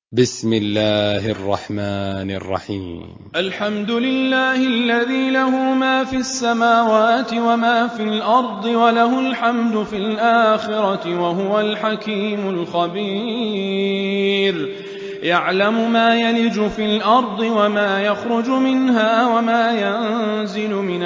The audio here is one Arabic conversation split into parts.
بسم الله الرحمن الرحيم. الحمد لله الذي له ما في السماوات وما في الأرض وله الحمد في الآخرة وهو الحكيم الخبير. يعلم ما يلج في الأرض وما يخرج منها وما ينزل من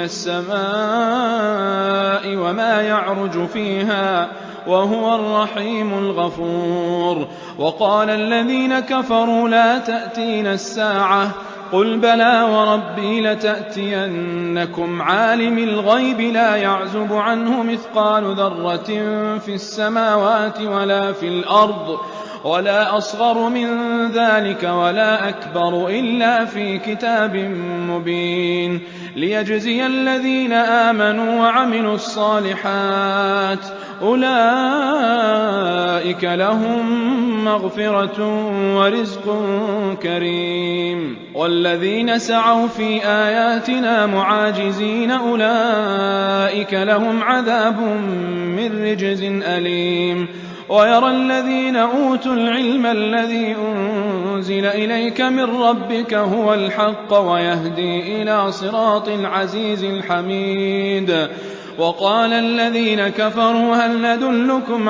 السماء وما يعرج فيها وهو الرحيم الغفور. وقال الذين كفروا لا تأتينا الساعة قل بلى وربي لتأتينكم عالم الغيب لا يعزب عنه مثقال ذرة في السماوات ولا في الأرض ولا أصغر من ذلك ولا أكبر إلا في كتاب مبين ليجزي الذين آمنوا وعملوا الصالحات أولئك لهم مغفرة ورزق كريم. والذين سعوا في آياتنا معاجزين أولئك لهم عذاب من رجز أليم. ويرى الذين أوتوا العلم الذي أنزل إليك من ربك هو الحق ويهدي إلى صراط العزيز الحميد. وقال الذين كفروا هل ندلكم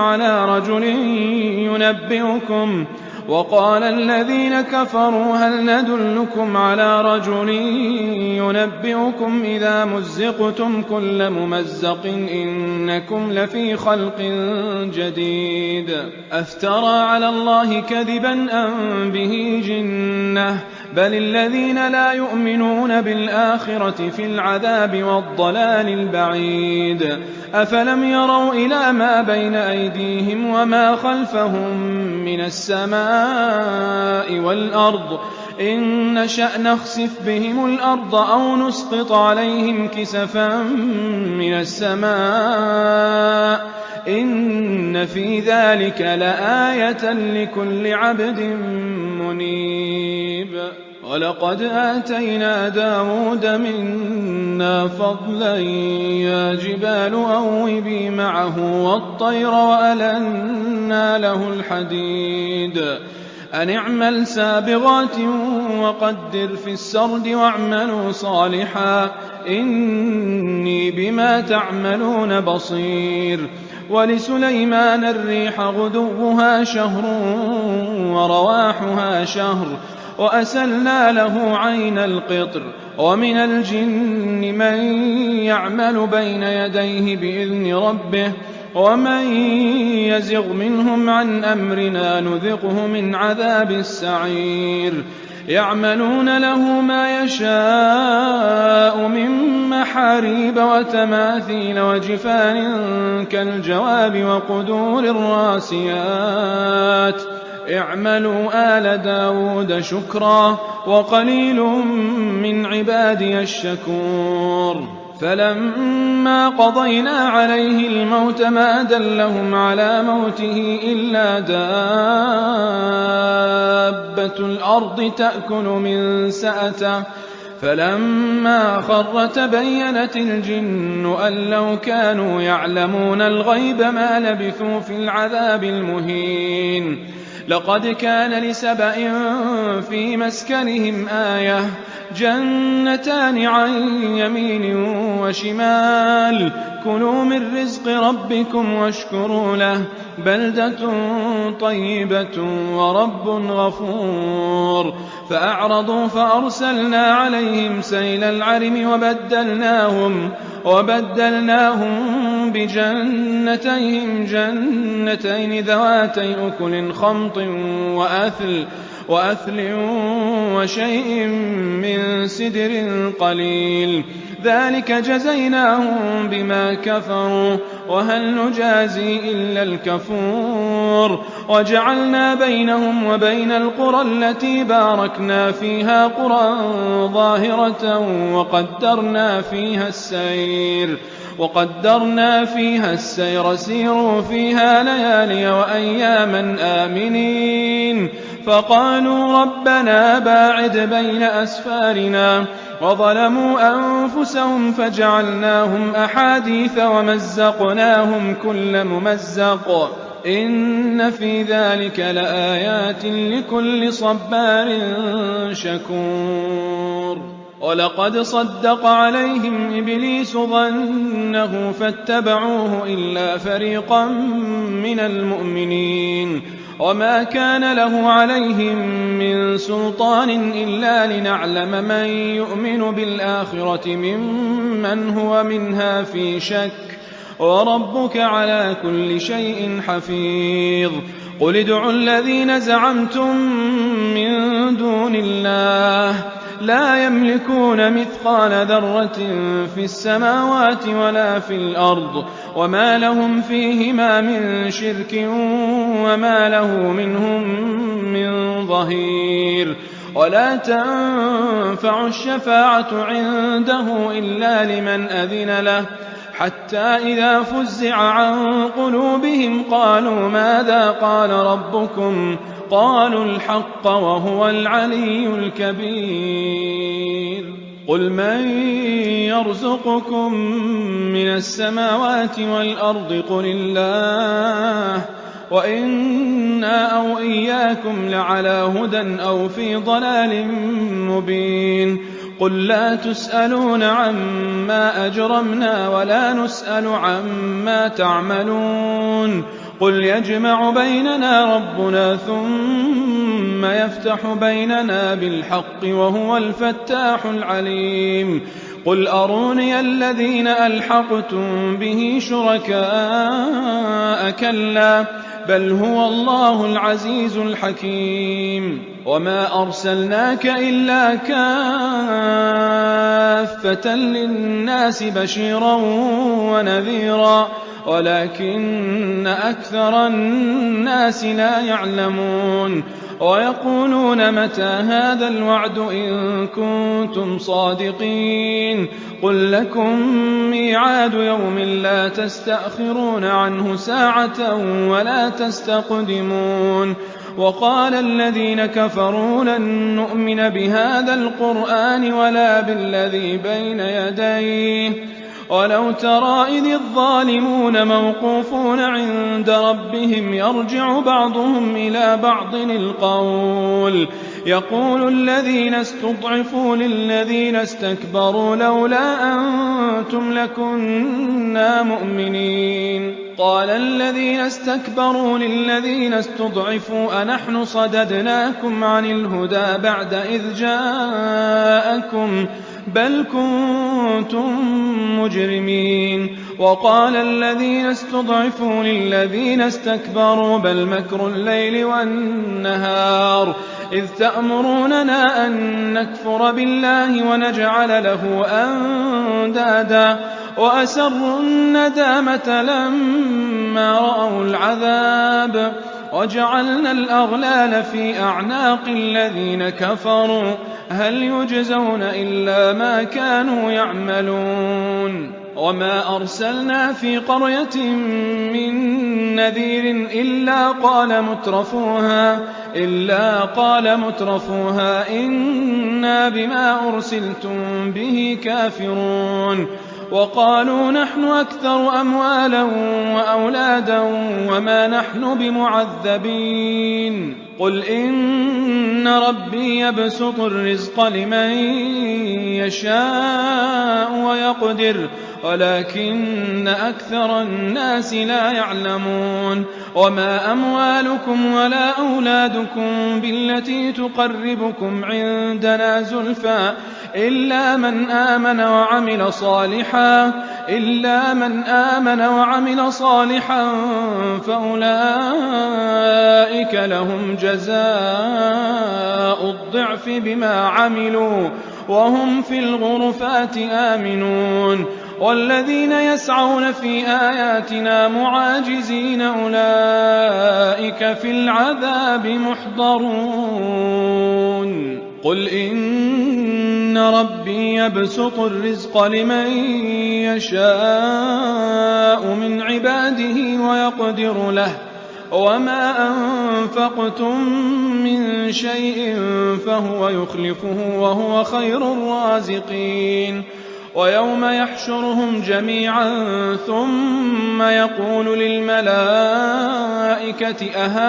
على رجل ينبئكم إذا مزقتم كل ممزق إنكم لفي خلق جديد أفترى على الله كذبا أم به جنة بل الذين لا يؤمنون بالآخرة في العذاب والضلال البعيد. أفلم يروا إلى ما بين أيديهم وما خلفهم من السماء والأرض إن نشأ نخسف بهم الأرض أو نسقط عليهم كسفا من السماء إن في ذلك لآية لكل عبد منيب. ولقد آتينا داود منا فضلا يا جبال أوبي معه والطير وألنا له الحديد أن اعمل سابغات وقدر في السرد واعملوا صالحا إني بما تعملون بصير. ولسليمان الريح غدوها شهر ورواحها شهر وأسلنا له عين القطر. ومن الجن من يعمل بين يديه بإذن ربه ومن يزغ منهم عن أمرنا نذقه من عذاب السعير. يعملون له ما يشاء من محاريب وتماثيل وجفان كالجواب وقدور الراسيات اعملوا آل داود شكرا وقليل من عبادي الشكور. فلما قضينا عليه الموت ما دلهم على موته إلا دابة الأرض تأكل من سأته فلما خر تبينت الجن أن لو كانوا يعلمون الغيب ما لبثوا في العذاب المهين. لقد كان لسبأ في مسكنهم آية جنتان عن يمين وشمال كلوا من رزق ربكم واشكروا له بلدة طيبة ورب غفور. فأعرضوا فأرسلنا عليهم سيل العرم وبدلناهم بجنتين جنتين ذواتي أكل خمط وأثل وشيء من سدر قليل ذلك جزيناهم بما كفروا وهل نجازي إلا الكفور. وجعلنا بينهم وبين القرى التي باركنا فيها قرى ظاهرة وقدرنا فيها السير سيروا فيها ليالي وأياما آمنين. فقالوا ربنا باعد بين أسفارنا وظلموا أنفسهم فجعلناهم أحاديث ومزقناهم كل ممزق إِنَّ فِي ذَلِكَ لَآيَاتٍ لِكُلِّ صَبَّارٍ شَكُورٍ وَلَقَدْ صَدَّقَ عَلَيْهِمْ إِبْلِيسُ ظَنَّهُ فَاتَّبَعُوهُ إِلَّا فَرِيقًا مِّنَ الْمُؤْمِنِينَ وَمَا كَانَ لَهُ عَلَيْهِم مِّن سُلْطَانٍ إِلَّا لِنَعْلَمَ مَن يُؤْمِنُ بِالْآخِرَةِ مِمَّنْ هُوَ مِنْهَا فِي شَكٍّ وَرَبُّكَ عَلَىٰ كُلِّ شَيْءٍ حَفِيظٌ قُلِ ادْعُوا الَّذِينَ زَعَمْتُم مِّن دُونِ اللَّهِ لَا يَمْلِكُونَ مِثْقَالَ ذَرَّةٍ في السَّمَاوَاتِ وَلَا فِي الْأَرْضِ وَمَا لَهُمْ فِيهِمَا مِن شِرْكٍ وَمَا لَهُ مِنْهُم مِّن ظَهِيرٍ وَلَا تَنفَعُ الشَّفَاعَةُ عِندَهُ إِلَّا لِمَنْ أَذِنَ لَهُ حَتَّىٰ إِذَا فُزِّعَ عَن قُلُوبِهِمْ قَالُوا مَاذَا قَالَ رَبُّكُمْ قَالُوا الْحَقَّ وَهُوَ الْعَلِيُّ الْكَبِيرُ قُلْ مَن يَرْزُقُكُم مِّنَ السَّمَاوَاتِ وَالْأَرْضِ قُلِ اللَّهُ وَإِنَّا أَوْ إِيَّاكُمْ لَعَلَىٰ هُدًى أَوْ فِي ضَلَالٍ مُّبِينٍ قُل لَّا تُسْأَلُونَ عَمَّا أَجْرَمْنَا وَلَا نُسْأَلُ عَمَّا تَعْمَلُونَ قُلْ يَجْمَعُ بَيْنَنَا رَبُّنَا ثُمَّ يَفْتَحُ بَيْنَنَا بِالْحَقِّ وَهُوَ الْفَتَّاحُ الْعَلِيمُ قُلْ أَرُونِيَ الَّذِينَ أَلْحَقْتُم بِهِ شُرَكَاءَ كَلَّا بَلْ هُوَ اللَّهُ الْعَزِيزُ الْحَكِيمُ وَمَا أَرْسَلْنَاكَ إِلَّا كَافَّةً لِّلنَّاسِ بَشِيرًا وَنَذِيرًا وَلَٰكِنَّ أَكْثَرَ النَّاسِ لَا يَعْلَمُونَ وَيَقُولُونَ مَتَىٰ هَٰذَا الْوَعْدُ إِن كُنتُمْ صَادِقِينَ قُل لَّكُم مِّيعَادُ يَوْمٍ لَّا تَسْتَأْخِرُونَ عَنْهُ سَاعَةً وَلَا تَسْتَقْدِمُونَ وَقَالَ الَّذِينَ كَفَرُوا لَن نُّؤْمِنَ بِهَٰذَا الْقُرْآنِ وَلَا بِالَّذِي بَيْنَ يَدَيْهِ وَلَوْ تَرَىٰ إِذِ الظَّالِمُونَ مَوْقُوفُونَ عِندَ رَبِّهِمْ يَرْجِعُ بَعْضُهُمْ إِلَىٰ بَعْضٍ الْقَوْلَ يَقُولُ الَّذِينَ اسْتُضْعِفُوا لِلَّذِينَ اسْتَكْبَرُوا لَوْلَا أَنتُمْ لَكُنَّا مُؤْمِنِينَ قَالَ الَّذِينَ اسْتَكْبَرُوا لِلَّذِينَ اسْتُضْعِفُوا أَنَحْنُ صَدَدْنَاكُمْ عَنِ الْهُدَىٰ بَعْدَ إِذْ جَاءَكُم بَلْ كُنتُم مُّجْرِمِينَ وَقَالَ الَّذِينَ اسْتُضْعِفُوا لِلَّذِينَ اسْتَكْبَرُوا بَلْ مَكْرُ اللَّيْلِ وَالنَّهَارِ إِذْ تَأْمُرُونَنَا أَن نَّكْفُرَ بِاللَّهِ وَنَجْعَلَ لَهُ أَندَادًا وَأَسَرُّوا النَّدَامَةَ لَمَّا رَأَوُا الْعَذَابَ وَجَعَلْنَا الْأَغْلَالَ فِي أَعْنَاقِ الَّذِينَ كَفَرُوا هَلْ يُجْزَوْنَ إِلَّا مَا كَانُوا يَعْمَلُونَ وَمَا أَرْسَلْنَا فِي قَرْيَةٍ مِّن نَّذِيرٍ إِلَّا قَالَ مُتْرَفُوهَا إِنَّا بِمَا أُرْسِلْتُم بِهِ كَافِرُونَ وَقَالُوا نَحْنُ أَكْثَرُ أَمْوَالًا وَأَوْلَادًا وَمَا نَحْنُ بِمُعَذَّبِينَ قُلْ إِنَّ رَبِّي يَبْسُطُ الرِّزْقَ لِمَن يَشَاءُ وَيَقْدِرُ وَلَٰكِنَّ أَكْثَرَ النَّاسِ لَا يَعْلَمُونَ وَمَا أَمْوَالُكُمْ وَلَا أَوْلَادُكُم بِالَّتِي تُقَرِّبُكُمْ عِندَنَا زُلْفَىٰ إِلَّا مَنْ آمَنَ وَعَمِلَ صَالِحًا فَأُولَٰئِكَ لَهُمْ جَزَاءُ الضِّعْفِ بِمَا عَمِلُوا وَهُمْ فِي الْغُرُفَاتِ آمِنُونَ وَالَّذِينَ يَسْعَوْنَ فِي آيَاتِنَا مُعَاجِزِينَ أُولَٰئِكَ فِي الْعَذَابِ مُحْضَرُونَ قُلْ إِنَّ رَبِّي يَبْسُطُ الرِّزْقَ لِمَن يَشَاءُ مِنْ عِبَادِهِ وَيَقْدِرُ لَهُ وَمَا أَنفَقْتُم مِّن شَيْءٍ فَهُوَ يُخْلِفُهُ وَهُوَ خَيْرُ الرَّازِقِينَ ويوم يحشرهم جميعا ثم يقول للملائكة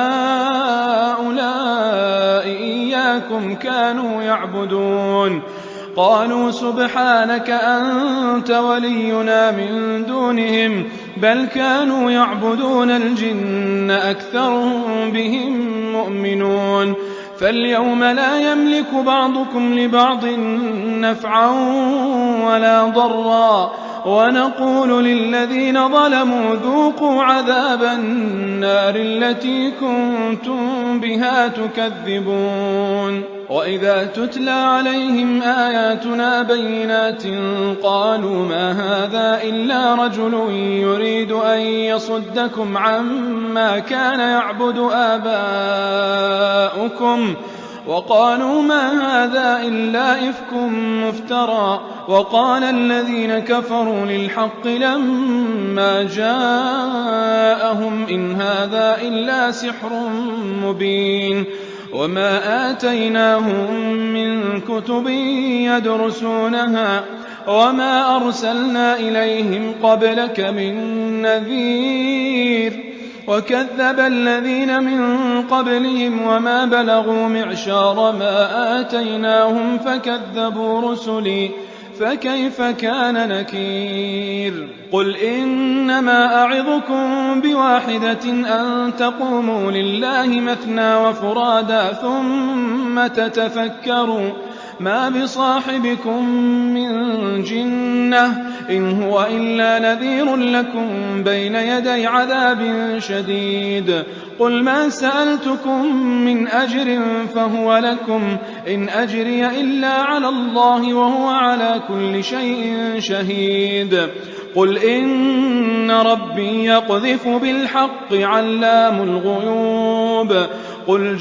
أهؤلاء إياكم كانوا يعبدون قالوا سبحانك أنت ولينا من دونهم بل كانوا يعبدون الجن أكثرهم بهم مؤمنون فاليوم لا يملك بعضكم لبعض نفعا ولا ضرا ونقول للذين ظلموا ذوقوا عذاب النار التي كنتم بها تكذبون وإذا تتلى عليهم آياتنا بينات قالوا ما هذا إلا رجل يريد أن يصدكم عما كان يعبد آباؤكم وقالوا ما هذا إلا إفك مفترى وقال الذين كفروا للحق لما جاءهم إن هذا إلا سحر مبين وما آتيناهم من كتب يدرسونها وما أرسلنا إليهم قبلك من نذير وكذب الذين من قبلهم وما بلغوا معشار ما آتيناهم فكذبوا رسلي فكيف كان نكير قل إنما أعظكم بواحدة أن تقوموا لله مثنى وفرادا ثم تتفكروا ما بصاحبكم من جنة إن هو إلا نذير لكم بين يدي عذاب شديد قل ما سألتكم من أجر فهو لكم إن أجري إلا على الله وهو على كل شيء شهيد قل إن ربي يقذف بالحق علام الغيوب قل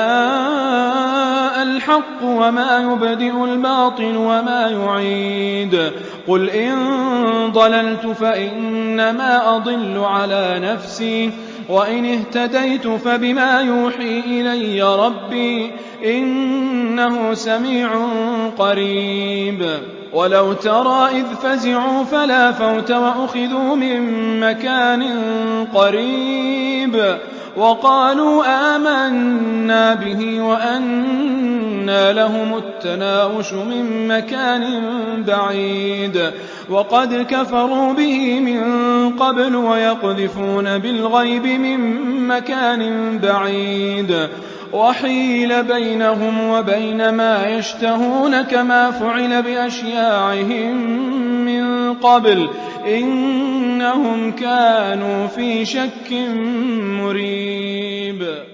جاء الحق وما يبدئ الباطل وما يعيد قل إن ضللت فإنما أضل على نفسي وإن اهتديت فبما يوحي إلي ربي إنه سميع قريب ولو ترى إذ فزعوا فلا فوت وأخذوا من مكان قريب وقالوا آمنا به وأنى لهم التناوش من مكان بعيد وقد كفروا به من قبل ويقذفون بالغيب من مكان بعيد وحيل بينهم وبين ما يشتهون كما فعل بأشياعهم من قبل إنهم كانوا في شك مريب